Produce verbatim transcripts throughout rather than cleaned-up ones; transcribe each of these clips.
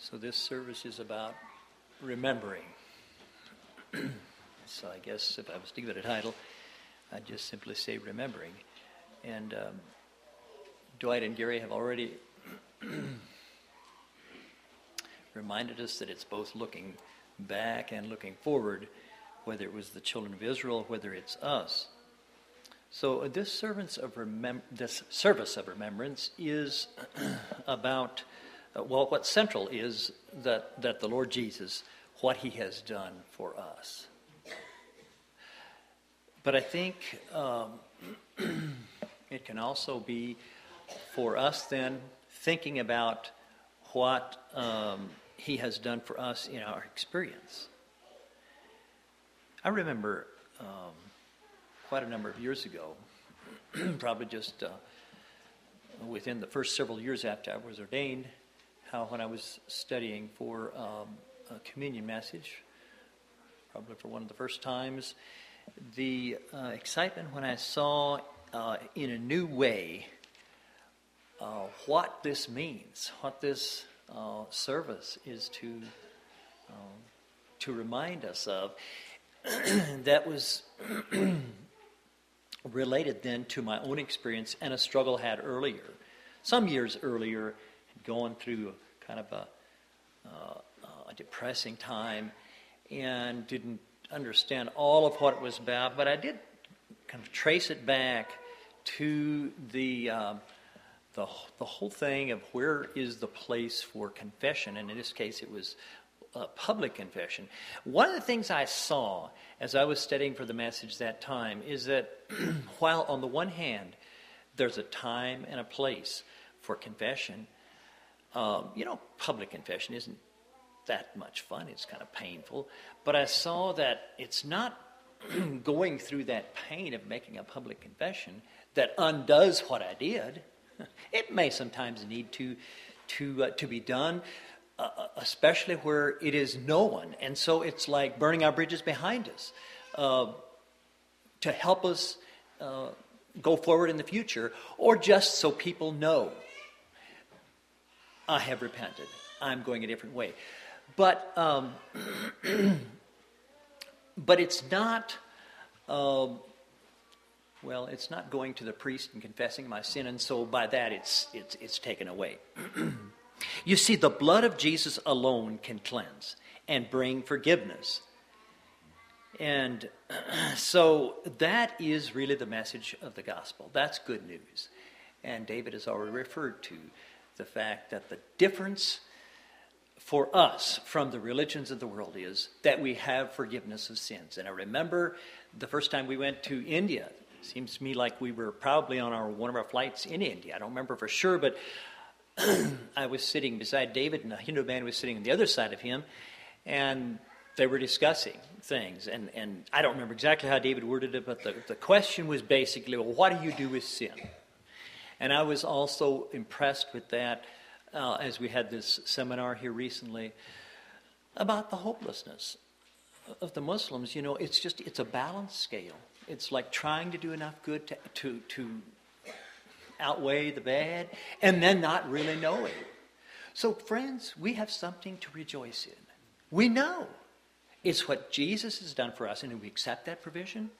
So this service is about remembering. So I guess if I was to give it a title, I'd just simply say remembering. And um, Dwight and Gary have already reminded us that it's both looking back and looking forward, whether it was the children of Israel, whether it's us. So this service of remem- this service of remembrance is about, uh, well, what's central is that, that the Lord Jesus, what he has done for us. But I think um, it can also be for us then thinking about what um, he has done for us in our experience. I remember um, quite a number of years ago, probably just uh, within the first several years after I was ordained, how when I was studying for um, a communion message, probably for one of the first times, the uh, excitement when I saw uh, in a new way uh, what this means, what this uh, service is to uh, to remind us of, that was related then to my own experience and a struggle I had earlier, some years earlier, going through kind of a, uh, a depressing time and didn't understand all of what it was about, but I did kind of trace it back to the um, the the whole thing of where is the place for confession, and in this case it was uh, public confession. One of the things I saw as I was studying for the message that time is that while on the one hand there's a time and a place for confession, um, you know, public confession isn't that much fun. It's kind of painful. But I saw that it's not going through that pain of making a public confession that undoes what I did. It may sometimes need to to uh, to be done, uh, especially where it is known. And so it's like burning our bridges behind us uh, to help us uh, go forward in the future, or just so people know I have repented. I'm going a different way. But um, but it's not, uh, well, it's not going to the priest and confessing my sin, and so by that it's it's it's taken away. You see, the blood of Jesus alone can cleanse and bring forgiveness. And so that is really the message of the gospel. That's good news. And David has already referred to the fact that the difference for us from the religions of the world is that we have forgiveness of sins. And I remember the first time we went to India. It seems to me like we were probably on our one of our flights in India. I don't remember for sure, but I was sitting beside David, and a Hindu man was sitting on the other side of him, and they were discussing things. And, and I don't remember exactly how David worded it, but the, the question was basically, well, what do you do with sin? And I was also impressed with that uh, as we had this seminar here recently about the hopelessness of the Muslims. You know, it's just, it's a balanced scale. It's like trying to do enough good to to, to outweigh the bad and then not really knowing. So friends, we have something to rejoice in. We know it's what Jesus has done for us, and if we accept that provision,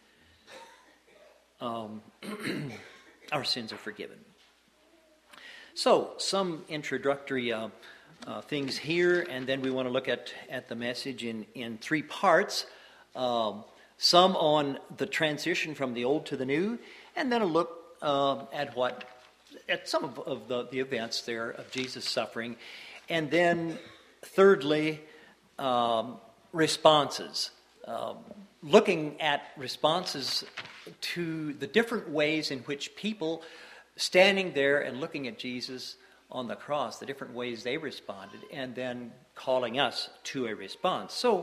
um, our sins are forgiven. So, some introductory uh, uh, things here, and then we want to look at, at the message in, in three parts. Um, some on the transition from the old to the new, and then a look uh, at what at some of, of the, the events there of Jesus' suffering. And then, thirdly, um, responses. Um, looking at responses to the different ways in which people standing there and looking at Jesus on the cross, the different ways they responded, and then calling us to a response. So,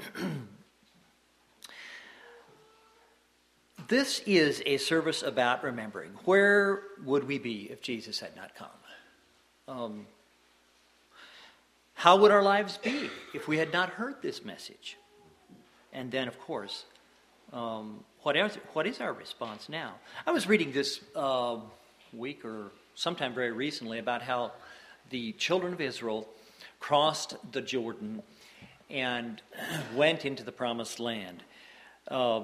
this is a service about remembering. Where would we be if Jesus had not come? Um, how would our lives be if we had not heard this message? And then, of course, um, what, else, what is our response now? I was reading this uh, week or sometime very recently about how the children of Israel crossed the Jordan and went into the promised land. Uh,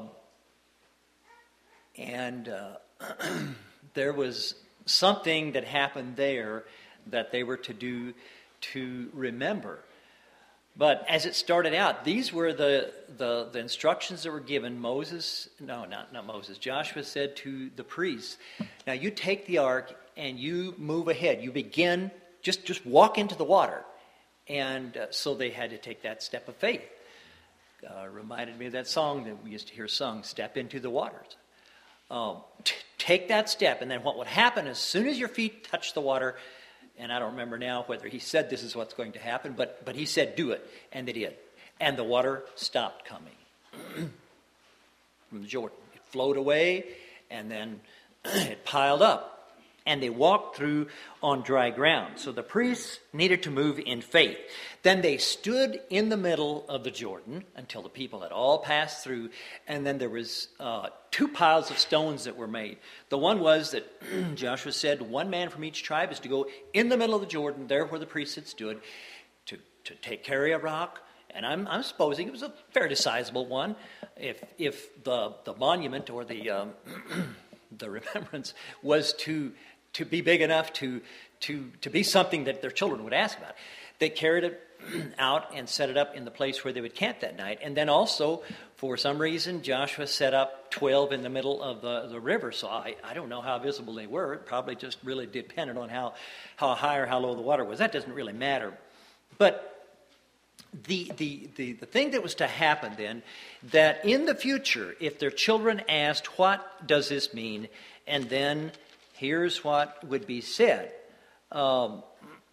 and uh, there was something that happened there that they were to do to remember. But as it started out, these were the, the, the instructions that were given. Moses, no, not, not Moses, Joshua said to the priests, now you take the ark and you move ahead. You begin, just, just walk into the water. And uh, so they had to take that step of faith. Uh, reminded me of that song that we used to hear sung, Step Into the Waters. Um, t- take that step, and then what would happen as soon as your feet touch the water, and I don't remember now whether he said this is what's going to happen, but, but he said do it, and they did. And the water stopped coming from the Jordan. It flowed away, and then it piled up. And they walked through on dry ground. So the priests needed to move in faith. Then they stood in the middle of the Jordan until the people had all passed through. And then there was uh, two piles of stones that were made. The one was that Joshua said, one man from each tribe is to go in the middle of the Jordan, there where the priests had stood, to, to take carry a rock. And I'm, I'm supposing it was a fairly sizable one. If if the, the monument or the um, the remembrance was to to be big enough to, to, to be something that their children would ask about. They carried it out and set it up in the place where they would camp that night. And then also, for some reason, Joshua set up twelve in the middle of the, the river. So I, I don't know how visible they were. It probably just really depended on how, how high or how low the water was. That doesn't really matter. But the, the, the, the thing that was to happen then, that in the future, if their children asked, what does this mean? And then here's what would be said. Um,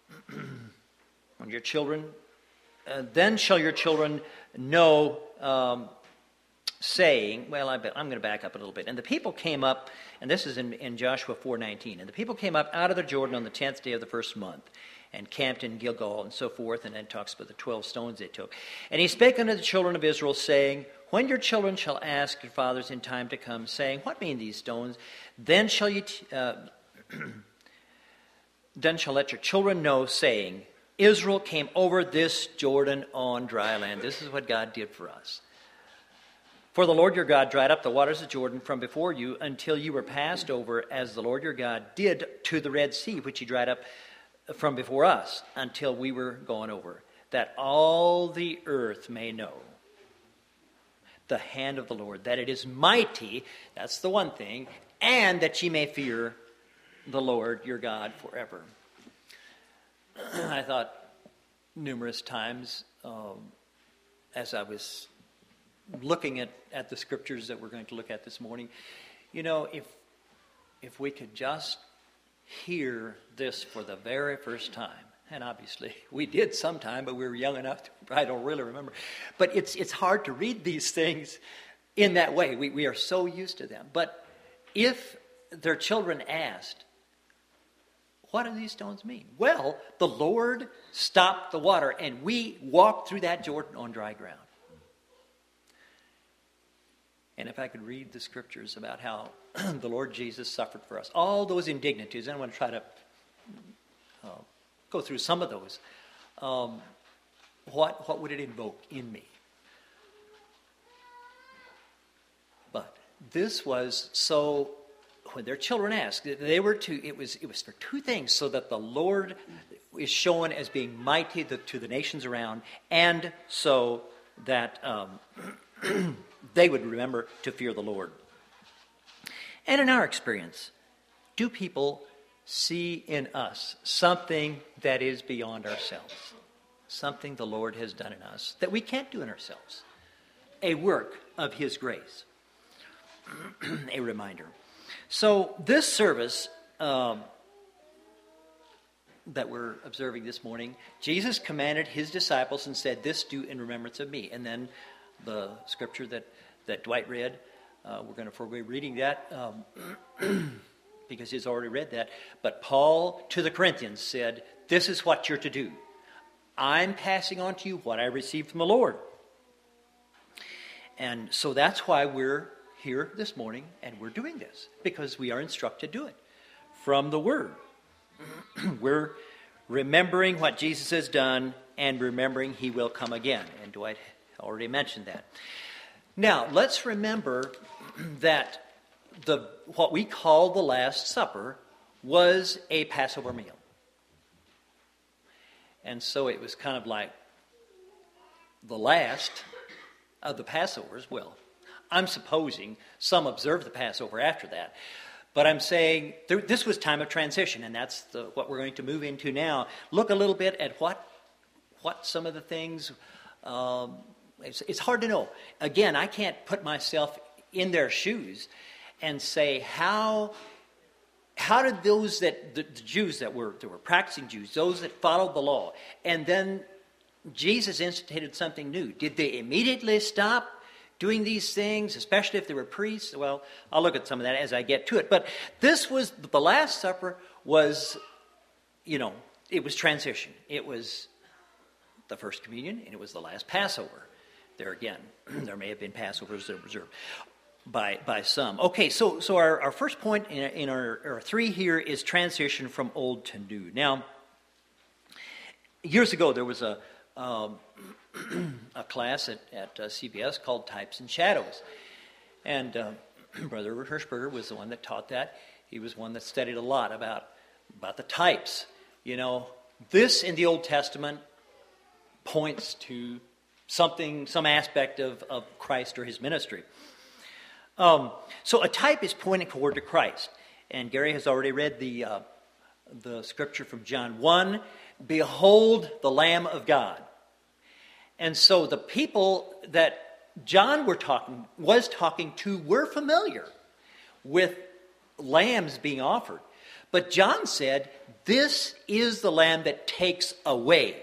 when your children, uh, then shall your children know, um, saying, well, I bet, I'm going to back up a little bit. And the people came up, and this is in, in Joshua four nineteen, and the people came up out of the Jordan on the tenth day of the first month, and camped in Gilgal, and so forth, and then talks about the twelve stones they took. And he spake unto the children of Israel, saying, when your children shall ask your fathers in time to come, saying, what mean these stones? Then shall you, t- uh, then shall let your children know, saying, Israel came over this Jordan on dry land. This is what God did for us. For the Lord your God dried up the waters of Jordan from before you until you were passed over, as the Lord your God did to the Red Sea, which he dried up from before us until we were gone over, that all the earth may know the hand of the Lord, that it is mighty, that's the one thing, and that ye may fear the Lord your God forever. I thought numerous times um, as I was looking at, at the scriptures that we're going to look at this morning, you know, if if we could just hear this for the very first time. And obviously we did sometime, but we were young enough to, I don't really remember. But it's it's hard to read these things in that way. We, we are so used to them. But if their children asked, what do these stones mean? Well, the Lord stopped the water, and we walked through that Jordan on dry ground. And if I could read the scriptures about how the Lord Jesus suffered for us, all those indignities, and I want to try to uh, go through some of those, um, what, what would it invoke in me? But this was so, when their children asked, they were to, it was, it was for two things, so that the Lord is shown as being mighty to, to the nations around, and so that um, they would remember to fear the Lord. And in our experience, do people see in us something that is beyond ourselves? Something the Lord has done in us that we can't do in ourselves. A work of his grace. A reminder. So this service um, that we're observing this morning, Jesus commanded his disciples and said, this do in remembrance of me. And then the scripture that, that Dwight read, uh, we're going to forego reading that um, because he's already read that. But Paul to the Corinthians said, this is what you're to do. I'm passing on to you what I received from the Lord. And so that's why we're here this morning and we're doing this, because we are instructed to do it from the Word. We're remembering what Jesus has done and remembering he will come again. And Dwight already mentioned that. Now, let's remember that the what we call the Last Supper was a Passover meal. And so it was kind of like the last of the Passovers. Well, I'm supposing some observed the Passover after that. But I'm saying there, this was time of transition, and that's the, what we're going to move into now. Look a little bit at what what some of the things, um, it's, it's hard to know. Again, I can't put myself in their shoes and say how how did those that, the, the Jews that were, that were practicing Jews, those that followed the law, and then Jesus instituted something new. Did they immediately stop doing these things, especially if they were priests? Well, I'll look at some of that as I get to it. But this was, the Last Supper was, you know, it was transition. It was the first communion, and it was the last Passover. There again, there may have been Passovers that were observed by by some. Okay, so so our, our first point in, in our, our three here is transition from old to new. Now, years ago there was a um, a class at, at uh, C B S called Types and Shadows. And uh, Brother Hirschberger was the one that taught that. He was one that studied a lot about, about the types. You know, this in the Old Testament points to something, some aspect of, of Christ or his ministry. Um, so a type is pointing toward to Christ. And Gary has already read the uh, the scripture from John one. Behold the Lamb of God. And so the people that John were talking was talking to were familiar with lambs being offered. But John said, this is the Lamb that takes away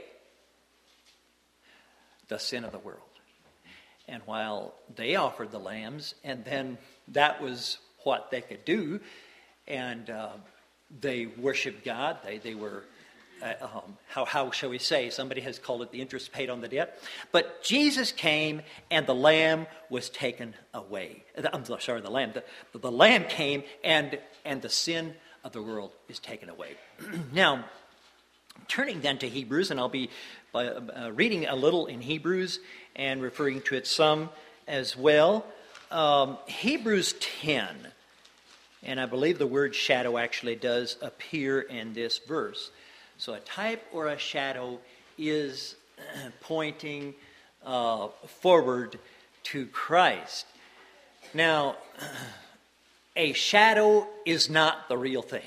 the sin of the world. And while they offered the lambs, and then that was what they could do, and uh, they worshiped God, they, they were, uh, um, how, how shall we say, somebody has called it the interest paid on the debt. But Jesus came, and the lamb was taken away. I'm sorry, the lamb. The, the lamb came, and, and the sin of the world is taken away. Now, turning then to Hebrews, and I'll be by, uh, reading a little in Hebrews and referring to it some as well. Um, Hebrews ten, and I believe the word shadow actually does appear in this verse. So a type or a shadow is pointing uh, forward to Christ. Now, a shadow is not the real thing.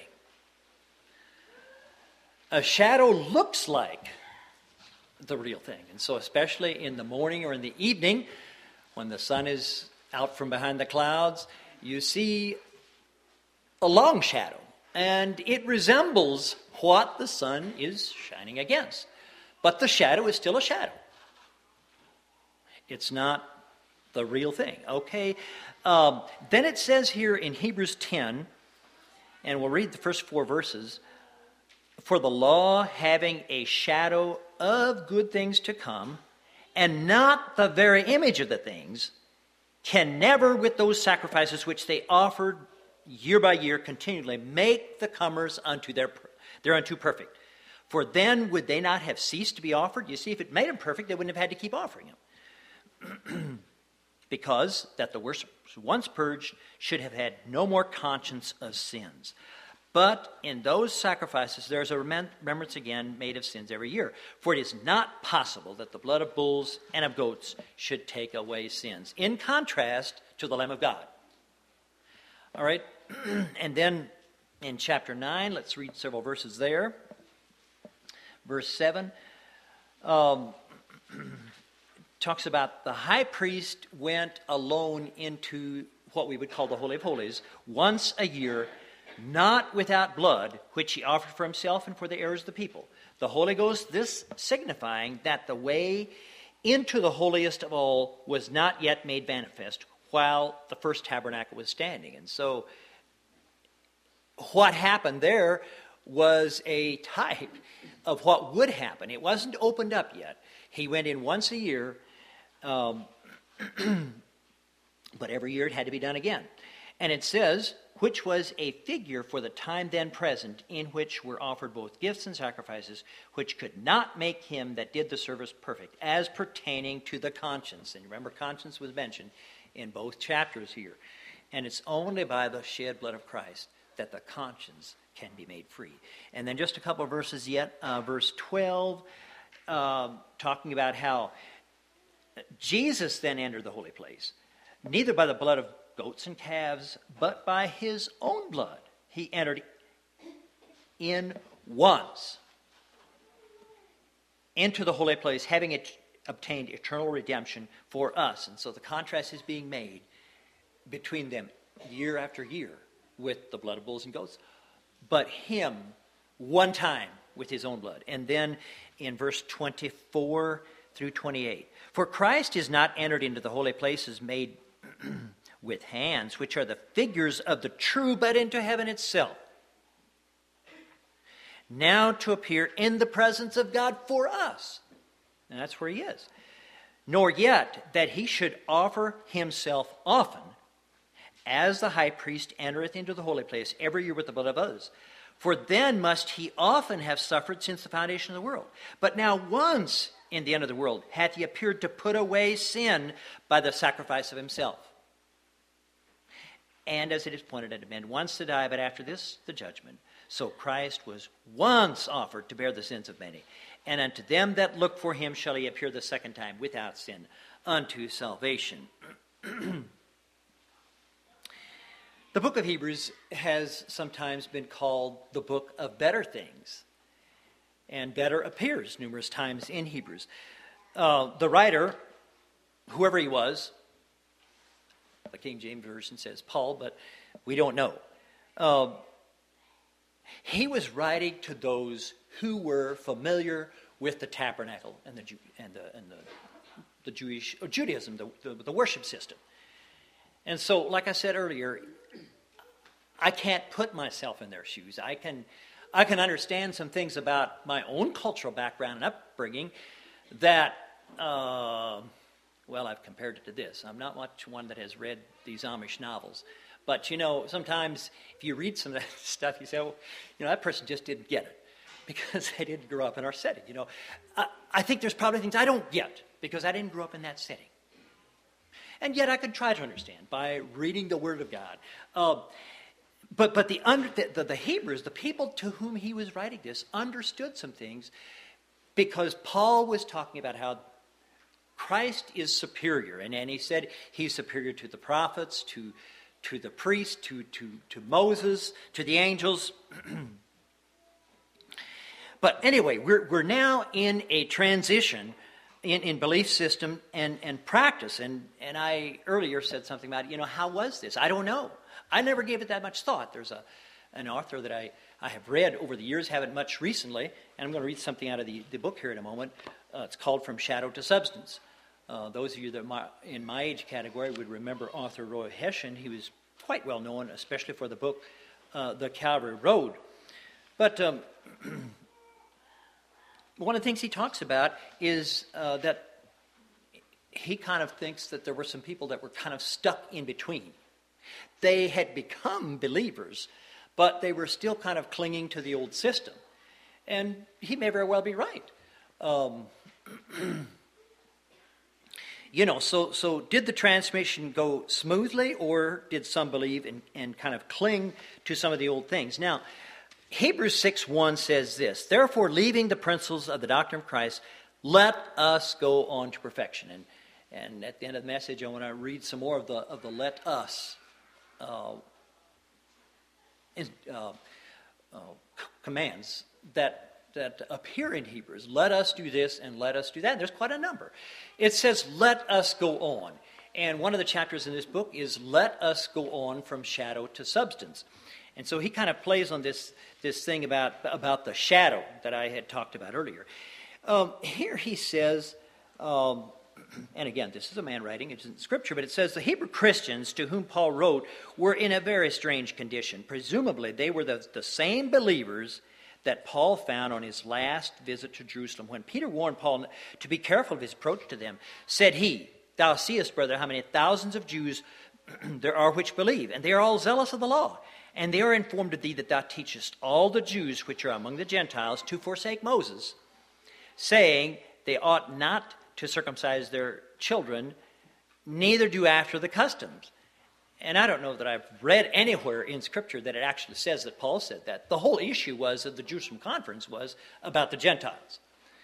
A shadow looks like the real thing. And so especially in the morning or in the evening, when the sun is out from behind the clouds, you see a long shadow. And it resembles what the sun is shining against. But the shadow is still a shadow. It's not the real thing. Okay. Um, then it says here in Hebrews ten, and we'll read the first four verses, for the law having a shadow of good things to come, and not the very image of the things, can never, with those sacrifices which they offered year by year continually, make the comers unto their thereunto perfect. For then would they not have ceased to be offered? You see, if it made them perfect, they wouldn't have had to keep offering them. Because that the worshippers once purged should have had no more conscience of sins. But in those sacrifices, there is a remembrance again made of sins every year. For it is not possible that the blood of bulls and of goats should take away sins. In contrast to the Lamb of God. All right. And then in chapter nine, let's read several verses there. Verse seven um, talks about the high priest went alone into what we would call the Holy of Holies once a year, not without blood, which he offered for himself and for the errors of the people. The Holy Ghost, this signifying that the way into the holiest of all was not yet made manifest while the first tabernacle was standing. And so what happened there was a type of what would happen. It wasn't opened up yet. He went in once a year, um, but every year it had to be done again. And it says, which was a figure for the time then present, in which were offered both gifts and sacrifices, which could not make him that did the service perfect, as pertaining to the conscience. And remember, conscience was mentioned in both chapters here. And it's only by the shed blood of Christ that the conscience can be made free. And then just a couple of verses yet, uh, verse twelve, uh, talking about how Jesus then entered the holy place, neither by the blood of goats and calves, but by his own blood he entered in once into the holy place, having it obtained eternal redemption for us. And so the contrast is being made between them year after year with the blood of bulls and goats, but him one time with his own blood. And then in verse twenty-four through twenty-eight, for Christ is not entered into the holy places made with hands, which are the figures of the true, but into heaven itself, now to appear in the presence of God for us. And that's where he is. Nor yet that he should offer himself often, as the high priest entereth into the holy place every year with the blood of others. For then must he often have suffered since the foundation of the world. But now once in the end of the world hath he appeared to put away sin by the sacrifice of himself. And as it is pointed unto men, once to die, but after this the judgment. So Christ was once offered to bear the sins of many. And unto them that look for him shall he appear the second time without sin unto salvation. The book of Hebrews has sometimes been called the book of better things. And better appears numerous times in Hebrews. Uh, the writer, whoever he was, the King James Version says Paul, but we don't know. Uh, he was writing to those who were familiar with the tabernacle and the and the and the, the Jewish or Judaism, the, the the worship system. And so, like I said earlier, I can't put myself in their shoes. I can I can understand some things about my own cultural background and upbringing that. Uh, Well, I've compared it to this. I'm not much one that has read these Amish novels. But, you know, sometimes if you read some of that stuff, you say, well, you know, that person just didn't get it because they didn't grow up in our setting. You know, I, I think there's probably things I don't get because I didn't grow up in that setting. And yet I could try to understand by reading the Word of God. Uh, but but the, under, the, the, the Hebrews, the people to whom he was writing this, understood some things because Paul was talking about how Christ is superior, and, and he said he's superior to the prophets, to, to the priests, to, to, to Moses, to the angels. But anyway, we're, we're now in a transition in, in belief system and, and practice. And, and I earlier said something about, you know, how was this? I don't know. I never gave it that much thought. There's a an author that I, I have read over the years, haven't much recently, and I'm going to read something out of the, the book here in a moment. Uh, it's called From Shadow to Substance. Uh, those of you that are my, in my age category would remember author Roy Hession. He was quite well known, especially for the book uh, The Calvary Road. But um, one of the things he talks about is uh, that he kind of thinks that there were some people that were kind of stuck in between. They had become believers, but they were still kind of clinging to the old system. And he may very well be right. Um, you know, so so did the transmission go smoothly, or did some believe and, and kind of cling to some of the old things? Now, Hebrews six one says this, therefore, leaving the principles of the doctrine of Christ, let us go on to perfection. And and at the end of the message, I want to read some more of the of the let us uh, uh, uh, commands that that appear in Hebrews. Let us do this and let us do that. And there's quite a number. It says, let us go on. And one of the chapters in this book is let us go on from shadow to substance. And so he kind of plays on this, this thing about, about the shadow that I had talked about earlier. Um, here he says, um, and again, this is a man writing, it isn't scripture, but it says the Hebrew Christians to whom Paul wrote were in a very strange condition. Presumably, they were the, the same believers that Paul found on his last visit to Jerusalem. When Peter warned Paul to be careful of his approach to them, said he, thou seest, brother, how many thousands of Jews there are which believe, and they are all zealous of the law. And they are informed of thee that thou teachest all the Jews which are among the Gentiles to forsake Moses, saying they ought not to circumcise their children, neither do after the customs. And I don't know that I've read anywhere in Scripture that it actually says that Paul said that. The whole issue was of the Jerusalem conference was about the Gentiles.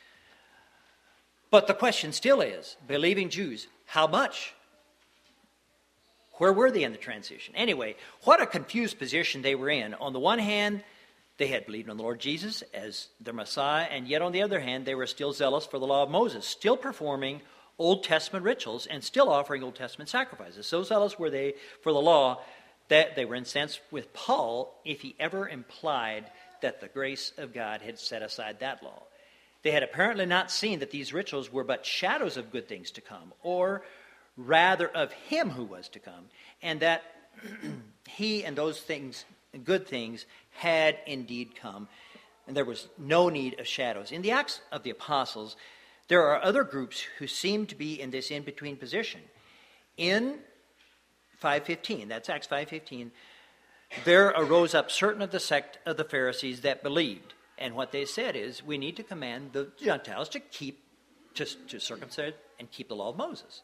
But the question still is, believing Jews, how much? Where were they in the transition? Anyway, what a confused position they were in. On the one hand, they had believed on the Lord Jesus as their Messiah, and yet on the other hand, they were still zealous for the law of Moses, still performing Old Testament rituals and still offering Old Testament sacrifices. So zealous were they for the law that they were incensed with Paul if he ever implied that the grace of God had set aside that law. They had apparently not seen that these rituals were but shadows of good things to come, or rather of him who was to come, and that he and those things, good things, had indeed come, and there was no need of shadows. In the Acts of the Apostles, there are other groups who seem to be in this in-between position. In five fifteen, that's Acts five fifteen, there arose up certain of the sect of the Pharisees that believed, and what they said is, we need to command the Gentiles to keep, to, to circumcise and keep the law of Moses.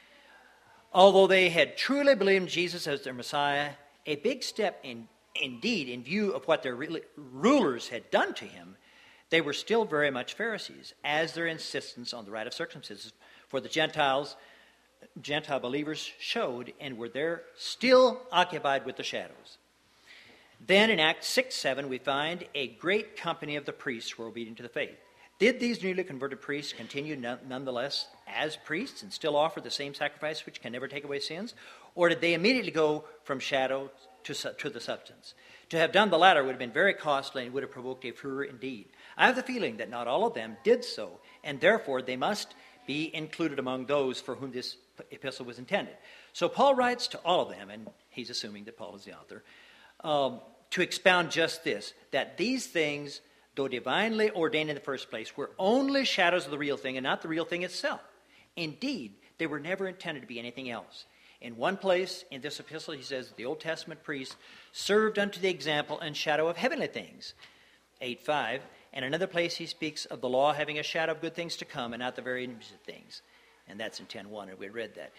Although they had truly believed in Jesus as their Messiah, a big step in, indeed in view of what their re- rulers had done to him, they were still very much Pharisees, as their insistence on the rite of circumcision for the Gentiles, Gentile believers showed, and were there still occupied with the shadows. Then in Acts six seven, we find a great company of the priests were obedient to the faith. Did these newly converted priests continue nonetheless as priests and still offer the same sacrifice which can never take away sins? Or did they immediately go from shadow to, to the substance? To have done the latter would have been very costly and would have provoked a furor indeed. I have the feeling that not all of them did so, and therefore they must be included among those for whom this epistle was intended. So Paul writes to all of them, and he's assuming that Paul is the author, um, to expound just this, that these things, though divinely ordained in the first place, were only shadows of the real thing and not the real thing itself. Indeed, they were never intended to be anything else. In one place in this epistle, he says, the Old Testament priests served unto the example and shadow of heavenly things, eight five. And another place he speaks of the law having a shadow of good things to come and not the very image of things. And that's in ten one, and we read that.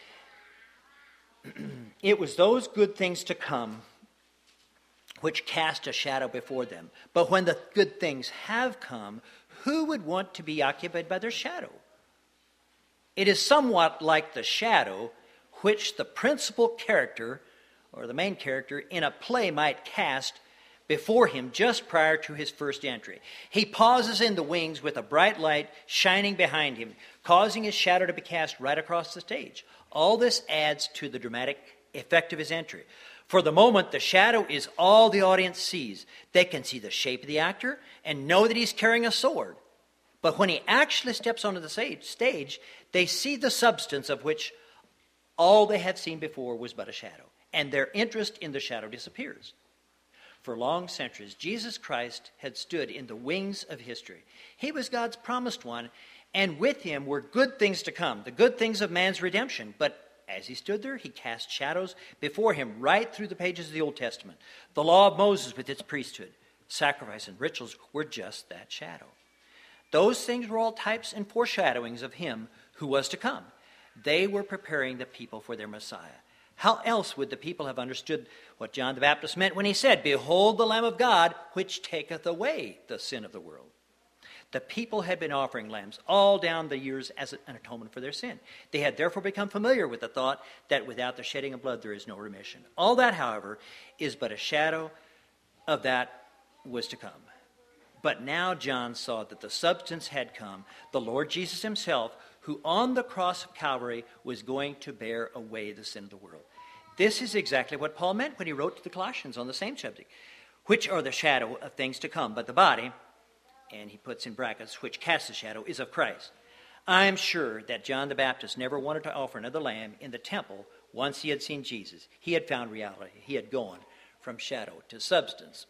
It was those good things to come which cast a shadow before them. But when the good things have come, who would want to be occupied by their shadow? It is somewhat like the shadow which the principal character, or the main character, in a play might cast before him just prior to his first entry. He pauses in the wings with a bright light shining behind him, causing his shadow to be cast right across the stage. All this adds to the dramatic effect of his entry. For the moment, the shadow is all the audience sees. They can see the shape of the actor and know that he's carrying a sword. But when he actually steps onto the stage, they see the substance of which all they had seen before was but a shadow, and their interest in the shadow disappears. For long centuries, Jesus Christ had stood in the wings of history. He was God's promised one, and with him were good things to come, the good things of man's redemption. But as he stood there, he cast shadows before him right through the pages of the Old Testament. The law of Moses with its priesthood, sacrifice, and rituals were just that shadow. Those things were all types and foreshadowings of him who was to come. They were preparing the people for their Messiah. How else would the people have understood what John the Baptist meant when he said, "Behold the Lamb of God, which taketh away the sin of the world"? The people had been offering lambs all down the years as an atonement for their sin. They had therefore become familiar with the thought that without the shedding of blood there is no remission. All that, however, is but a shadow of that was to come. But now John saw that the substance had come, the Lord Jesus himself, who on the cross of Calvary was going to bear away the sin of the world. This is exactly what Paul meant when he wrote to the Colossians on the same subject, which are the shadow of things to come, but the body, and he puts in brackets, which casts a shadow, is of Christ. I am sure that John the Baptist never wanted to offer another lamb in the temple once he had seen Jesus. He had found reality. He had gone from shadow to substance.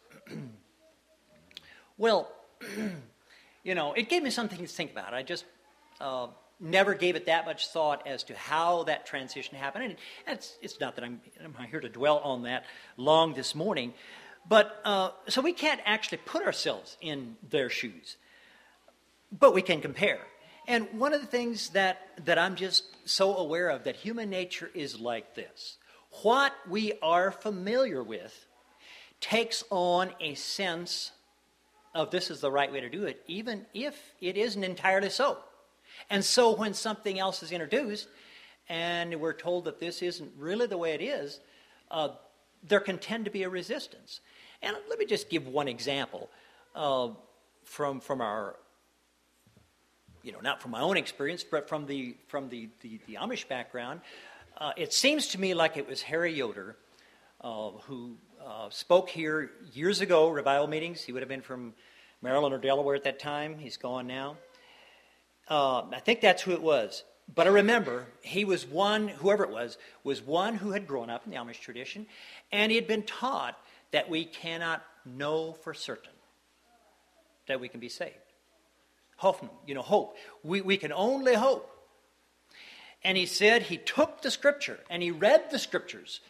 Well, you know, it gave me something to think about. I just uh, never gave it that much thought as to how that transition happened. And it's, it's not that I'm, I'm here to dwell on that long this morning. But uh, so we can't actually put ourselves in their shoes. But we can compare. And one of the things that, that I'm just so aware of, that human nature is like this. What we are familiar with takes on a sense of this is the right way to do it, even if it isn't entirely so. And so when something else is introduced and we're told that this isn't really the way it is, uh, there can tend to be a resistance. And let me just give one example uh, from from our, you know, not from my own experience, but from the from the, the, the Amish background. Uh, it seems to me like it was Harry Yoder uh, who uh, spoke here years ago, revival meetings. He would have been from Maryland or Delaware at that time. He's gone now. Uh, I think that's who it was. But I remember he was one, whoever it was, was one who had grown up in the Amish tradition, and he had been taught that we cannot know for certain that we can be saved. Hoffnung, you know, hope. We, we can only hope. And he said he took the scripture and he read the scriptures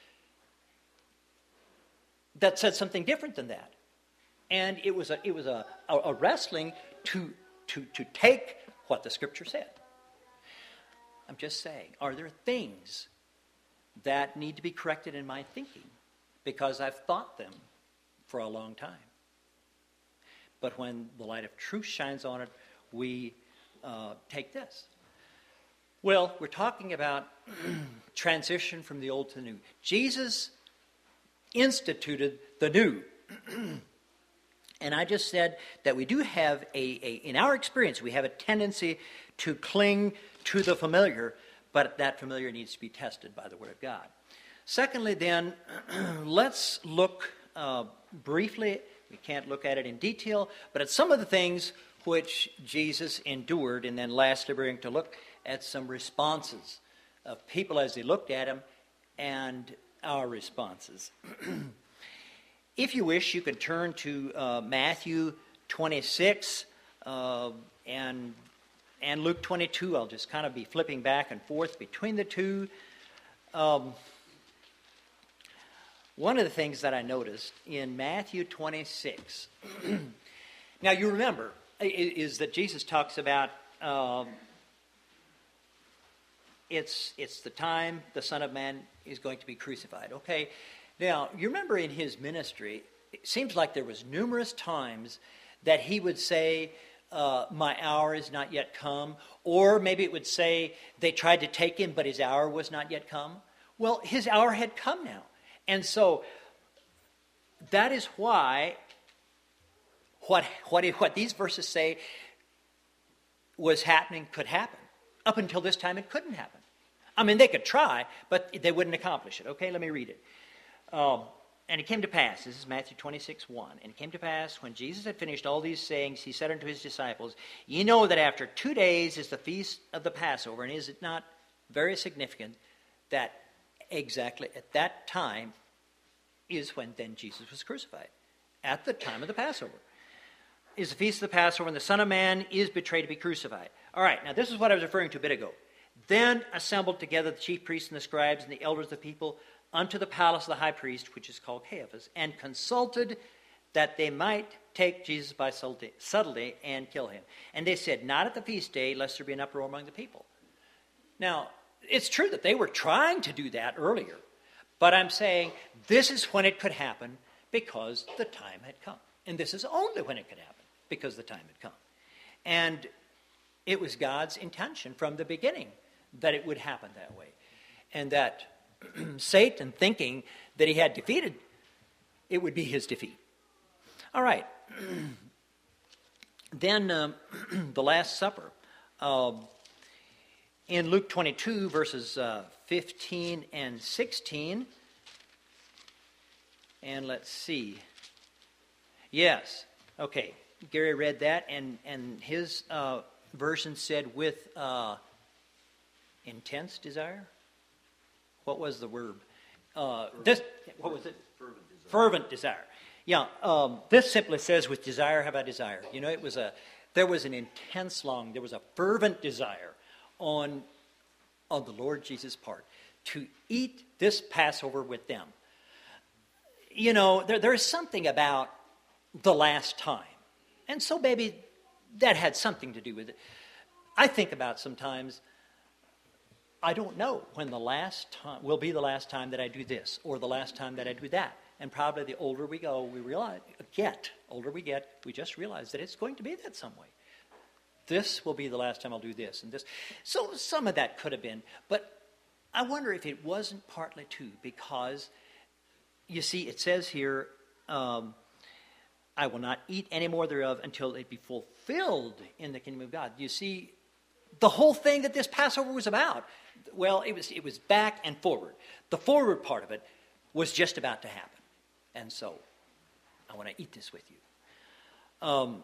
that said something different than that. And it was a, it was a, a, a wrestling to, to, to take what the scripture said. I'm just saying, are there things that need to be corrected in my thinking because I've thought them for a long time? But when the light of truth shines on it, we uh, take this. Well, we're talking about transition from the old to the new. Jesus instituted the new. And I just said that we do have a, a, in our experience, we have a tendency to cling to the familiar, but that familiar needs to be tested by the Word of God. Secondly, then, let's look uh, briefly, we can't look at it in detail, but at some of the things which Jesus endured, and then lastly, we're going to look at some responses of people as they looked at him and our responses. If you wish, you can turn to uh, Matthew twenty-six uh, and and Luke twenty-two. I'll just kind of be flipping back and forth between the two. Um, one of the things that I noticed in Matthew twenty-six, now you remember, is that Jesus talks about um, it's it's the time the Son of Man is going to be crucified. Okay. Now, you remember in his ministry, it seems like there was numerous times that he would say, uh, my hour is not yet come. Or maybe it would say, they tried to take him, but his hour was not yet come. Well, his hour had come now. And so, that is why what, what, what these verses say was happening could happen. Up until this time, it couldn't happen. I mean, they could try, but they wouldn't accomplish it. Okay, let me read it. Um, and it came to pass, this is Matthew twenty-six, one, and it came to pass, when Jesus had finished all these sayings, he said unto his disciples, ye know that after two days is the feast of the Passover, and is it not very significant that exactly at that time is when then Jesus was crucified? At the time of the Passover. Is the feast of the Passover, and the Son of Man is betrayed to be crucified. All right, now this is what I was referring to a bit ago. Then assembled together the chief priests and the scribes and the elders of the people unto the palace of the high priest, which is called Caiaphas, and consulted that they might take Jesus by subtlety and kill him. And they said, not at the feast day, lest there be an uproar among the people. Now, it's true that they were trying to do that earlier, but I'm saying this is when it could happen because the time had come. And this is only when it could happen because the time had come. And it was God's intention from the beginning that it would happen that way. And that Satan, thinking that he had defeated, it would be his defeat. All right. Then um, the Last Supper. Uh, in Luke twenty-two, verses uh, fifteen and sixteen. And let's see. Yes. Okay. Gary read that, and, and his uh, version said with uh, intense desire. What was the word? Uh, this, what was it? Fervent desire. Fervent desire. Yeah, um, this simply says, with desire have I desire. You know, it was a, there was an intense longing, there was a fervent desire on, on the Lord Jesus' part to eat this Passover with them. You know, there, there's something about the last time. And so maybe that had something to do with it. I think about sometimes, I don't know when the last time will be the last time that I do this or the last time that I do that. And probably the older we go, we realize, get, older we get, we just realize that it's going to be that some way. This will be the last time I'll do this and this. So some of that could have been. But I wonder if it wasn't partly too because, you see, it says here, um, I will not eat any more thereof until it be fulfilled in the kingdom of God. You see, the whole thing that this Passover was about, well, it was it was back and forward. The forward part of it was just about to happen. And so, I want to eat this with you. Um,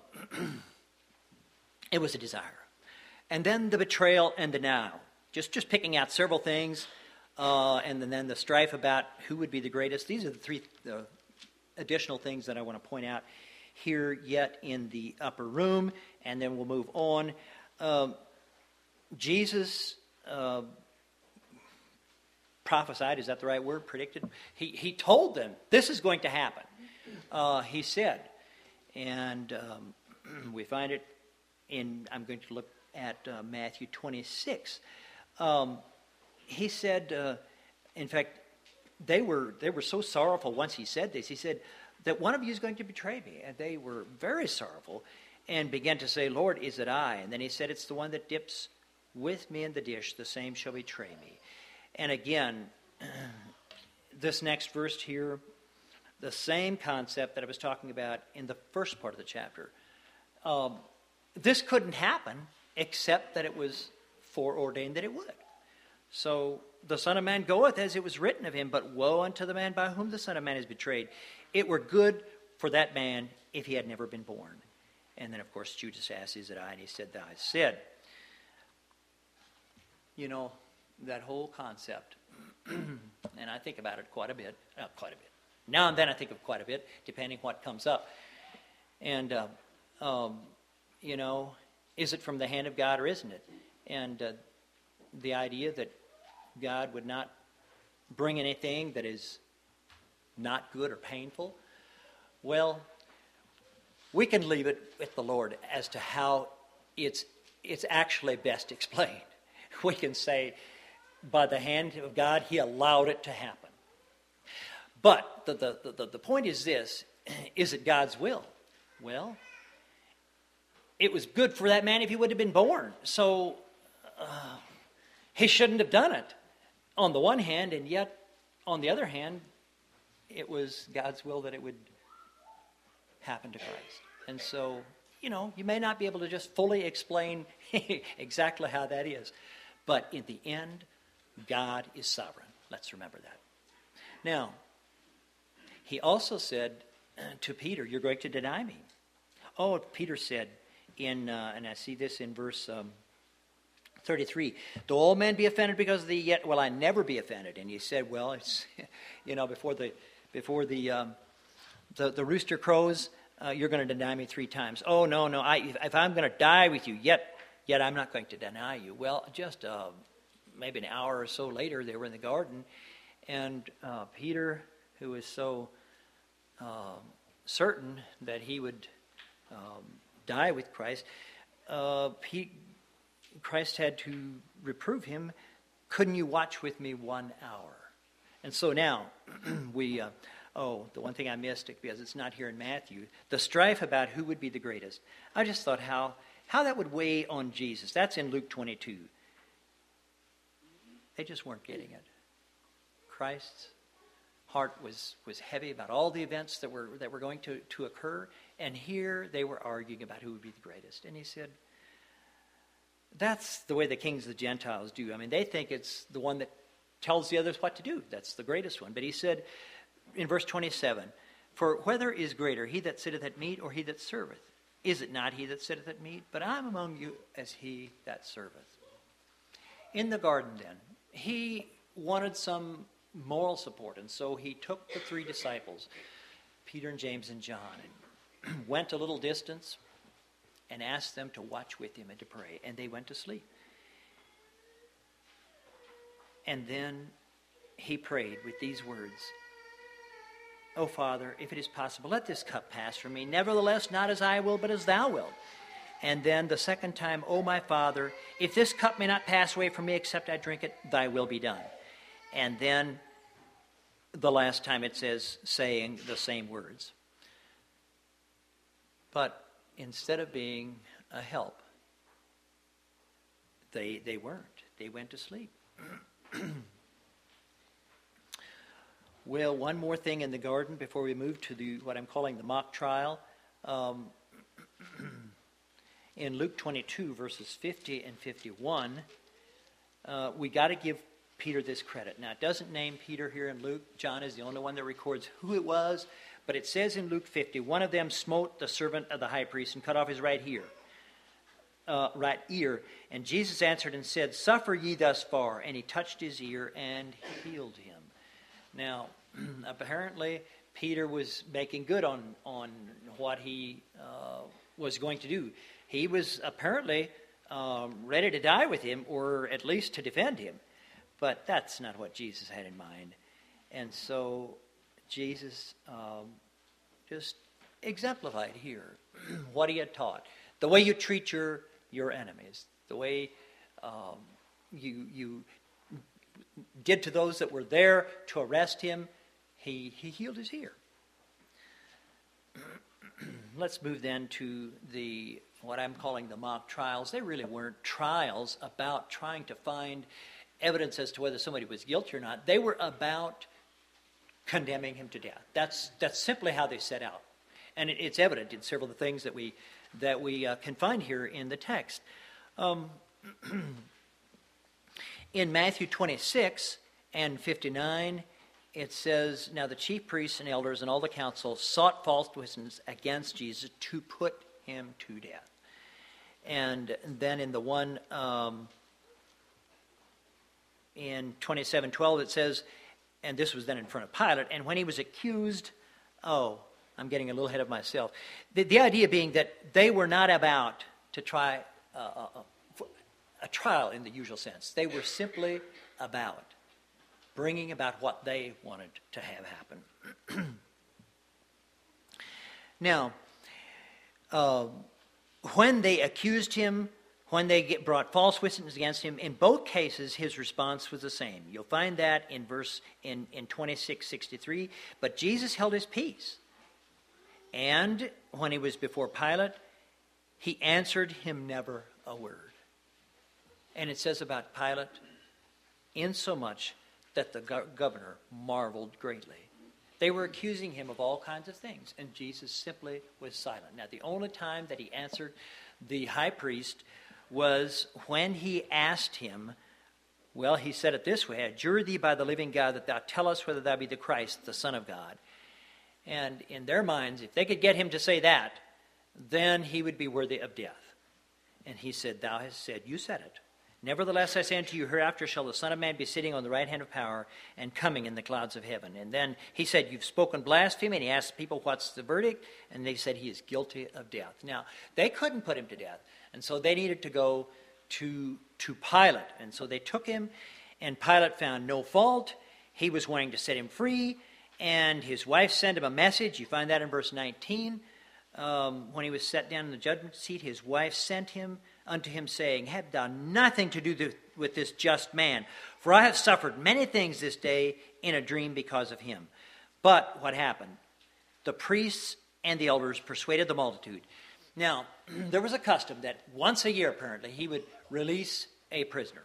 it was a desire. And then the betrayal and the now. Just, just picking out several things. Uh, and then, then the strife about who would be the greatest. These are the three uh, additional things that I want to point out here yet in the upper room. And then we'll move on. Um, Jesus uh, prophesied, is that the right word? Predicted? He, he told them, this is going to happen. Uh, he said, and um, we find it in, I'm going to look at uh, Matthew twenty-six. Um, he said, uh, in fact, they were they were so sorrowful once he said this. He said that one of you is going to betray me. And they were very sorrowful and began to say, Lord, is it I? And then he said, it's the one that dips with me in the dish, the same shall betray me. And again, this next verse here, the same concept that I was talking about in the first part of the chapter. Um, this couldn't happen except that it was foreordained that it would. So the Son of Man goeth as it was written of him, but woe unto the man by whom the Son of Man is betrayed. It were good for that man if he had never been born. And then, of course, Judas asked, is it I? And he said, thou hast said. You know, that whole concept, and I think about it quite a bit, uh, quite a bit. Now and then I think of quite a bit, depending what comes up. And, uh, um, you know, is it from the hand of God or isn't it? And uh, the idea that God would not bring anything that is not good or painful, well, we can leave it with the Lord as to how it's it's actually best explained. We can say, by the hand of God, he allowed it to happen. But the, the, the, the point is this, is it God's will? Well, it was good for that man if he would have been born. So uh, he shouldn't have done it on the one hand, and yet on the other hand, it was God's will that it would happen to Christ. And so, you know, you may not be able to just fully explain exactly how that is. But in the end, God is sovereign. Let's remember that. Now, he also said to Peter, you're going to deny me. Oh, Peter said in, uh, and I see this in verse um, thirty-three, though all men be offended because of thee, yet will I never be offended. And he said, well, it's, you know, before the before the um, the, the rooster crows, uh, you're going to deny me three times. Oh, no, no, I, if, if I'm going to die with you, yet Yet I'm not going to deny you. Well, just uh, maybe an hour or so later, they were in the garden, and uh, Peter, who was so uh, certain that he would um, die with Christ, uh, he, Christ had to reprove him, couldn't you watch with me one hour? And so now, we, uh, oh, the one thing I missed, because it's not here in Matthew, the strife about who would be the greatest. I just thought how... How that would weigh on Jesus. That's in Luke twenty-two. They just weren't getting it. Christ's heart was, was heavy about all the events that were that were going to, to occur. And here they were arguing about who would be the greatest. And he said, that's the way the kings of the Gentiles do. I mean, they think it's the one that tells the others what to do. That's the greatest one. But he said in verse twenty-seven, for whether is greater, he that sitteth at meat or he that serveth? Is it not he that sitteth at meat? But I am among you as he that serveth. In the garden then, he wanted some moral support. And so he took the three disciples, Peter and James and John, and went a little distance and asked them to watch with him and to pray. And they went to sleep. And then he prayed with these words, "O Father, if it is possible, let this cup pass from me. Nevertheless, not as I will, but as thou wilt." And then the second time, "O my Father, if this cup may not pass away from me except I drink it, thy will be done." And then the last time it says, saying the same words. But instead of being a help, they, they weren't. They went to sleep. Well, one more thing in the garden before we move to the what I'm calling the mock trial. Um, in Luke twenty-two, verses fifty and fifty-one, uh, we got to give Peter this credit. Now, it doesn't name Peter here in Luke. John is the only one that records who it was. But it says in Luke fifty, one of them smote the servant of the high priest and cut off his right ear. Uh, right ear. And Jesus answered and said, "Suffer ye thus far." And he touched his ear and healed him. Now, apparently, Peter was making good on, on what he uh, was going to do. He was apparently um, ready to die with him, or at least to defend him. But that's not what Jesus had in mind. And so Jesus um, just exemplified here what he had taught. The way you treat your, your enemies, the way um, you you did to those that were there to arrest him, he, he healed his ear. Let's move then to the what I'm calling the mock trials. They really weren't trials about trying to find evidence as to whether somebody was guilty or not. They were about condemning him to death. That's that's simply how they set out, and it, it's evident in several of the things that we that we uh, can find here in the text. Um, in Matthew twenty-six and fifty-nine, it says, "Now the chief priests and elders and all the council sought false witnesses against Jesus to put him to death." And then in the one um, in twenty-seven twelve, it says, and this was then in front of Pilate, "And when he was accused," oh, I'm getting a little ahead of myself. The, the idea being that they were not about to try uh, a, a trial in the usual sense. They were simply about bringing about what they wanted to have happen. Now, uh, when they accused him, when they get, brought false witnesses against him, in both cases, his response was the same. You'll find that in verse in, in twenty-six sixty-three. "But Jesus held his peace. And when he was before Pilate, he answered him never a word." And it says about Pilate, insomuch that the go- governor marveled greatly. They were accusing him of all kinds of things, and Jesus simply was silent. Now, the only time that he answered the high priest was when he asked him, well, he said it this way, "I adjure thee by the living God that thou tell us whether thou be the Christ, the Son of God." And in their minds, if they could get him to say that, then he would be worthy of death. And he said, "Thou hast said, you said it. Nevertheless, I say unto you, hereafter shall the Son of Man be sitting on the right hand of power and coming in the clouds of heaven." And then he said, "You've spoken blasphemy." And he asked people, "What's the verdict?" And they said, "He is guilty of death." Now, they couldn't put him to death. And so they needed to go to, to Pilate. And so they took him, and Pilate found no fault. He was wanting to set him free. And his wife sent him a message. You find that in verse nineteen. Um, when he was set down in the judgment seat, his wife sent him unto him, saying, "Have thou nothing to do th- with this just man, for I have suffered many things this day in a dream because of him." But what happened? The priests and the elders persuaded the multitude. Now, there was a custom that once a year, apparently, he would release a prisoner.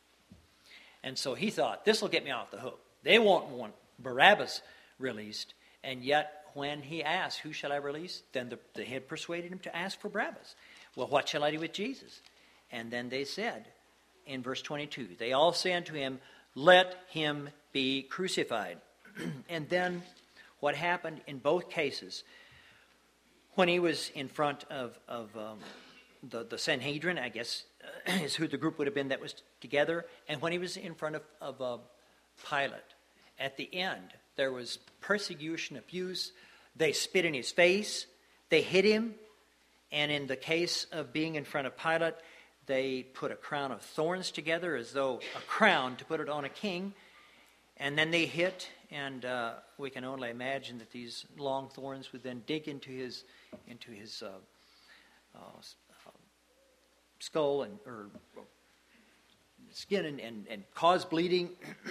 And so he thought, this will get me off the hook. They won't want Barabbas released. And yet, when he asked, "Who shall I release?" then the, they had persuaded him to ask for Barabbas. "Well, what shall I do with Jesus?" And then they said, in verse twenty-two, they all say unto him, "Let him be crucified." And then what happened in both cases, when he was in front of, of um, the, the Sanhedrin, I guess uh, is who the group would have been that was together, and when he was in front of, of uh, Pilate, at the end, there was persecution, abuse. They spit in his face. They hit him. And in the case of being in front of Pilate, they put a crown of thorns together as though a crown to put it on a king. And then they hit, and uh, we can only imagine that these long thorns would then dig into his into his uh, uh, skull and or, or skin and, and, and cause bleeding.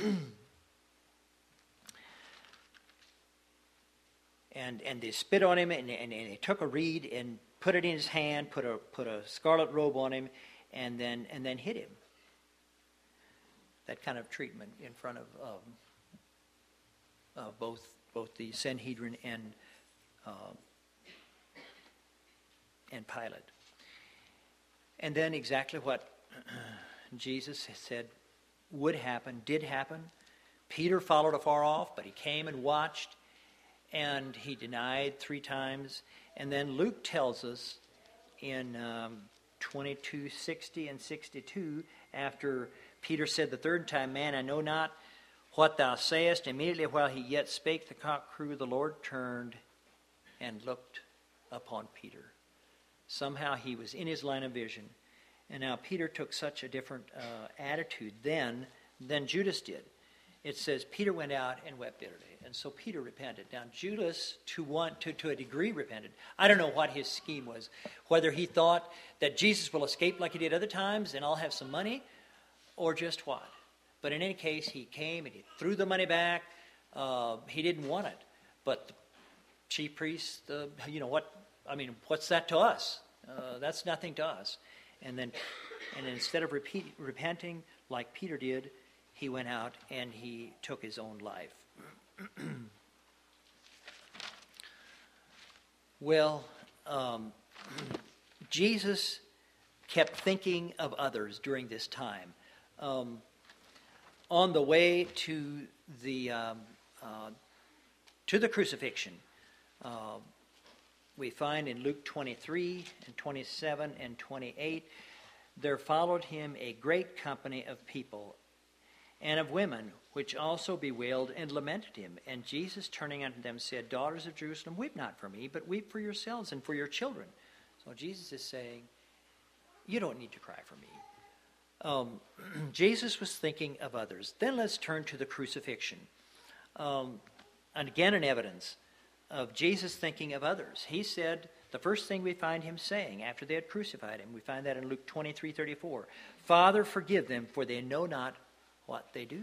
and and they spit on him, and, and, and they took a reed and put it in his hand, put a put a scarlet robe on him, and then and then hit him. That kind of treatment in front of um, uh, both both the Sanhedrin and uh, and Pilate. And then exactly what Jesus said would happen, did happen. Peter followed afar off, but he came and watched, and he denied three times. And then Luke tells us in um, twenty-two sixty and sixty-two, after Peter said the third time, "Man, I know not what thou sayest." Immediately while he yet spake, the cock crew, the Lord turned and looked upon Peter. Somehow he was in his line of vision. And now Peter took such a different uh, attitude then than Judas did. It says Peter went out and wept bitterly. And so Peter repented. Now Judas, to one to, to a degree, repented. I don't know what his scheme was. Whether he thought that Jesus will escape like he did other times and I'll have some money, or just what. But in any case, he came and he threw the money back. Uh, he didn't want it. But the chief priests, the, you know, what, I mean, what's that to us? Uh, that's nothing to us. And then, and instead of repeat, repenting like Peter did, he went out and he took his own life. Well, um, Jesus kept thinking of others during this time. Um, on the way to the um, uh, to the crucifixion, uh, we find in Luke twenty-three and twenty-seven and twenty-eight, there followed him a great company of people and of women, which also bewailed and lamented him. And Jesus, turning unto them, said, "Daughters of Jerusalem, weep not for me, but weep for yourselves and for your children." So Jesus is saying, you don't need to cry for me. Um, Jesus was thinking of others. Then let's turn to the crucifixion. Um, and again, an evidence of Jesus thinking of others. He said, the first thing we find him saying after they had crucified him, we find that in Luke twenty-three thirty-four. "Father, forgive them, for they know not what they do."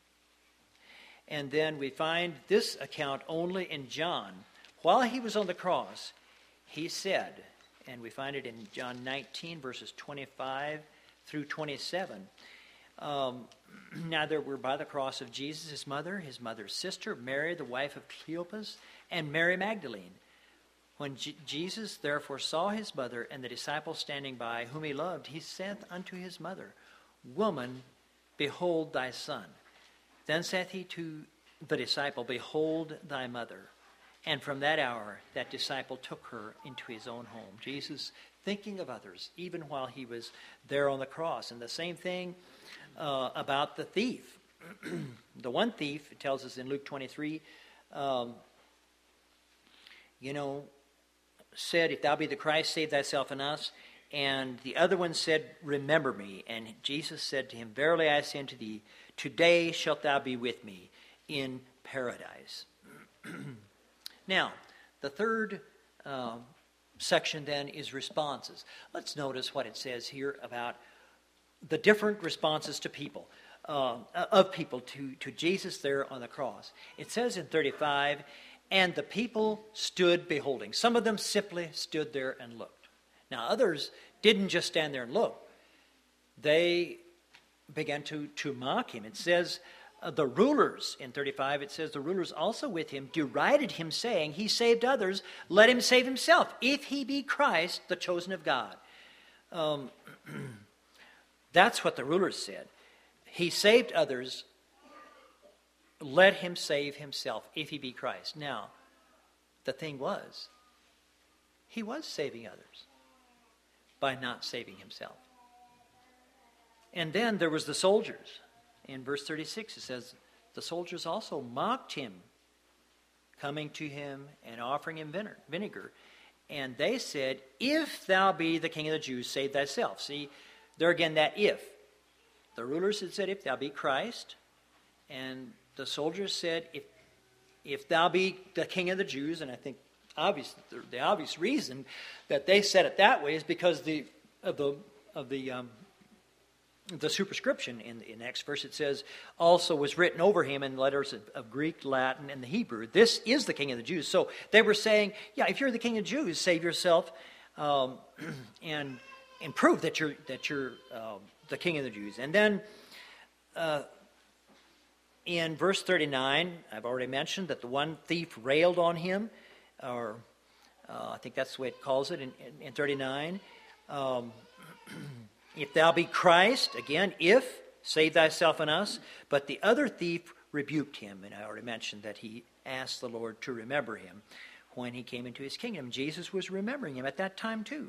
And then we find this account only in John. While he was on the cross, he said, and we find it in John nineteen, verses twenty-five through twenty-seven. Um, now there were by the cross of Jesus his mother, his mother's sister, Mary, the wife of Cleopas, and Mary Magdalene. When J- Jesus therefore saw his mother and the disciple standing by, whom he loved, he saith unto his mother, "Woman, behold thy son." Then saith he to the disciple, "Behold thy mother." And from that hour, that disciple took her into his own home. Jesus thinking of others, even while he was there on the cross. And the same thing uh, about the thief. The one thief, it tells us in Luke twenty-three, um, you know, said, "If thou be the Christ, save thyself and us." And the other one said, "Remember me." And Jesus said to him, "Verily I say unto thee, today shalt thou be with me in paradise." Now, the third uh, section then is responses. Let's notice what it says here about the different responses to people, uh, of people to, to Jesus there on the cross. It says in thirty-five, "And the people stood beholding." Some of them simply stood there and looked. Now, others didn't just stand there and look. They began to, to mock him. It says, uh, the rulers, in thirty-five, it says, "The rulers also with him derided him, saying, He saved others, let him save himself, if he be Christ, the chosen of God." Um, that's what the rulers said. He saved others, let him save himself, if he be Christ. Now, the thing was, he was saving others by not saving himself. And then there was the soldiers. In verse thirty-six, it says, "The soldiers also mocked him, coming to him and offering him vinegar. And they said, If thou be the king of the Jews, save thyself." See, there again, that if. The rulers had said, if thou be Christ, and the soldiers said, if if thou be the King of the Jews, and I think obvious the, the obvious reason that they said it that way is because the of the of the um, the superscription in, in the next verse. It says, also was written over him in letters of, of Greek, Latin, and the Hebrew, this is the King of the Jews. So they were saying, yeah, if you're the King of the Jews, save yourself um, and and prove that you're that you're uh, the King of the Jews. And then uh, in verse thirty-nine, I've already mentioned that the one thief railed on him, or uh, I think that's the way it calls it in, in, in thirty-nine. Um, if thou be Christ, again, if, save thyself and us. But the other thief rebuked him, and I already mentioned that he asked the Lord to remember him when he came into his kingdom. Jesus was remembering him at that time too.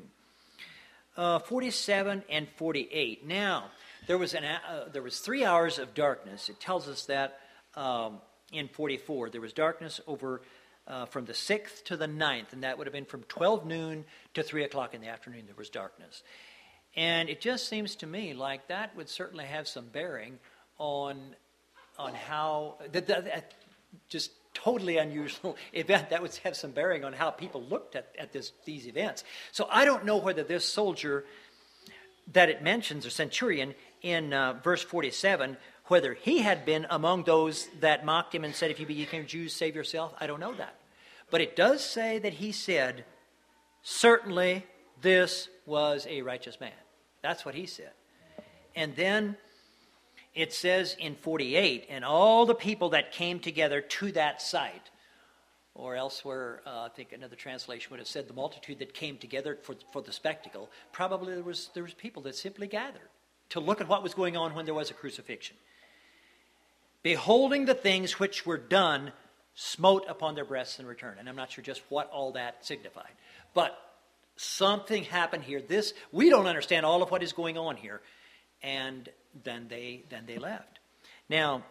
Uh, forty-seven and forty-eight. Now, there was an uh, there was three hours of darkness. It tells us that um, in forty-four there was darkness over uh, from the sixth to the ninth, and that would have been from twelve noon to three o'clock in the afternoon. There was darkness, and it just seems to me like that would certainly have some bearing on on how that, that, that just totally unusual event that would have some bearing on how people looked at, at this these events. So I don't know whether this soldier that it mentions, or centurion, in uh, verse forty-seven, whether he had been among those that mocked him and said, if you be the King of Jews, save yourself. I don't know that. But it does say that he said, certainly this was a righteous man. That's what he said. And then it says in forty-eight, and all the people that came together to that sight, or elsewhere, uh, I think another translation would have said the multitude that came together for, for the spectacle. Probably there was there was people that simply gathered to look at what was going on when there was a crucifixion. Beholding the things which were done, smote upon their breasts and returned. And I'm not sure just what all that signified. But something happened here. This, we don't understand all of what is going on here. And then they then they left. Now,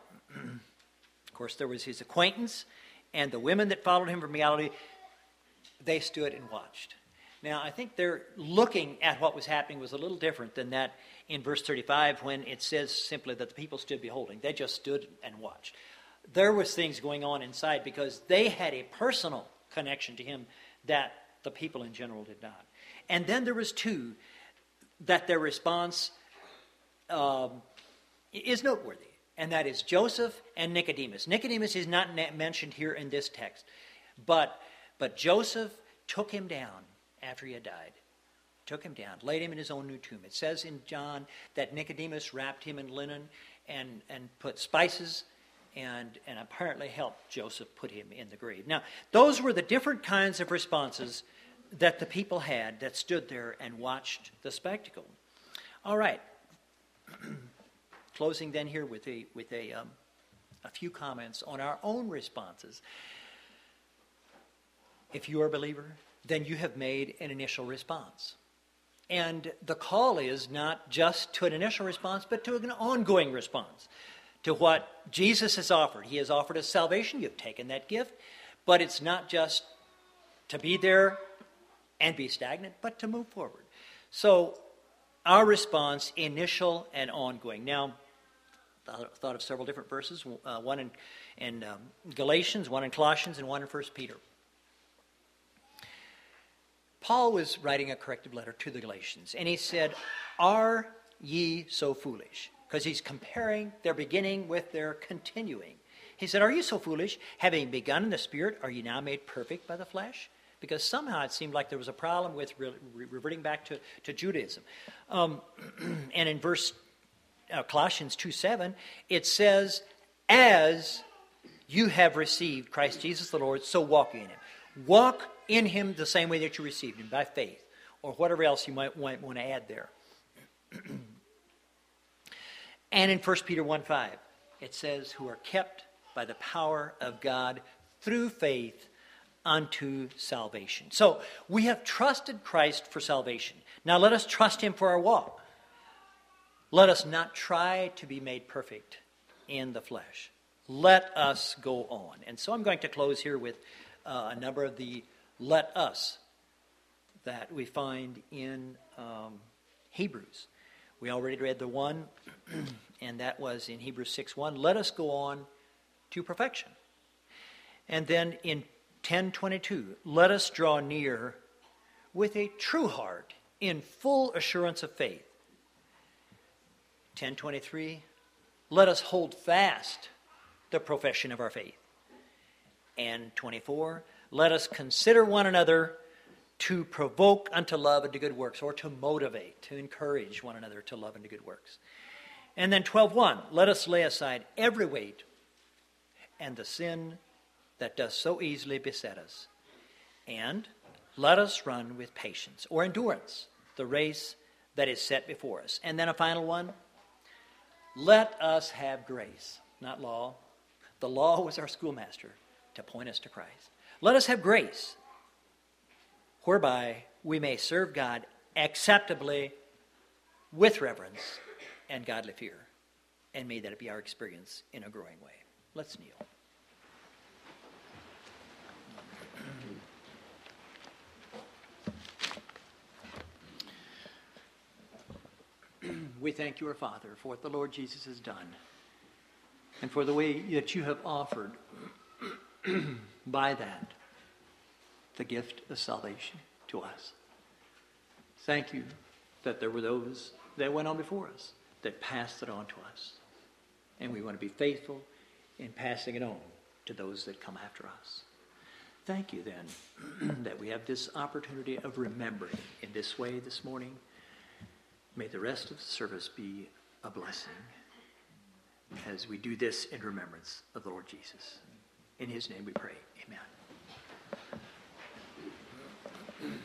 of course, there was his acquaintance, and the women that followed him from Galilee, they stood and watched. Now, I think they're looking at what was happening was a little different than that in verse thirty-five, when it says simply that the people stood beholding. They just stood and watched. There was things going on inside because they had a personal connection to him that the people in general did not. And then there was two, that their response Um, is noteworthy, and that is Joseph and Nicodemus. Nicodemus is not na- mentioned here in this text, but but Joseph took him down after he had died, took him down, laid him in his own new tomb. It says in John that Nicodemus wrapped him in linen and and put spices and and apparently helped Joseph put him in the grave. Now, those were the different kinds of responses that the people had that stood there and watched the spectacle. All right. Closing then here with a with a um, a few comments on our own responses. If you are a believer, then you have made an initial response. And the call is not just to an initial response, but to an ongoing response to what Jesus has offered. He has offered us salvation. You've taken that gift. But it's not just to be there and be stagnant, but to move forward. So our response, initial and ongoing. Now, I thought of several different verses, uh, one in, in um, Galatians, one in Colossians, and one in First Peter. Paul was writing a corrective letter to the Galatians, and he said, are ye so foolish? Because he's comparing their beginning with their continuing. He said, are you so foolish? Having begun in the Spirit, are you now made perfect by the flesh? Because somehow it seemed like there was a problem with re- reverting back to, to Judaism. Um, and in verse uh, Colossians two seven, it says, as you have received Christ Jesus the Lord, so walk in him. Walk in him the same way that you received him, by faith, or whatever else you might want, want to add there. And in First Peter one five, it says, who are kept by the power of God through faith unto salvation. So we have trusted Christ for salvation. Now let us trust him for our walk. Let us not try to be made perfect in the flesh. Let us go on. And so I'm going to close here with uh, a number of the let us that we find in um, Hebrews. We already read the one, and that was in Hebrews six one. Let us go on to perfection. And then in ten twenty-two, let us draw near with a true heart in full assurance of faith. ten twenty-three, let us hold fast the profession of our faith. And twenty-four, let us consider one another to provoke unto love and to good works, or to motivate, to encourage one another to love and to good works. And then twelve one, let us lay aside every weight and the sin that does so easily beset us. And let us run with patience or endurance the race that is set before us. And then a final one, let us have grace, not law. The law was our schoolmaster to point us to Christ. Let us have grace, whereby we may serve God acceptably with reverence and godly fear. And may that be our experience in a growing way. Let's kneel. We thank you, our Father, for what the Lord Jesus has done and for the way that you have offered by that the gift of salvation to us. Thank you that there were those that went on before us that passed it on to us. And we want to be faithful in passing it on to those that come after us. Thank you then that we have this opportunity of remembering in this way this morning. May the rest of the service be a blessing as we do this in remembrance of the Lord Jesus. In his name we pray. Amen.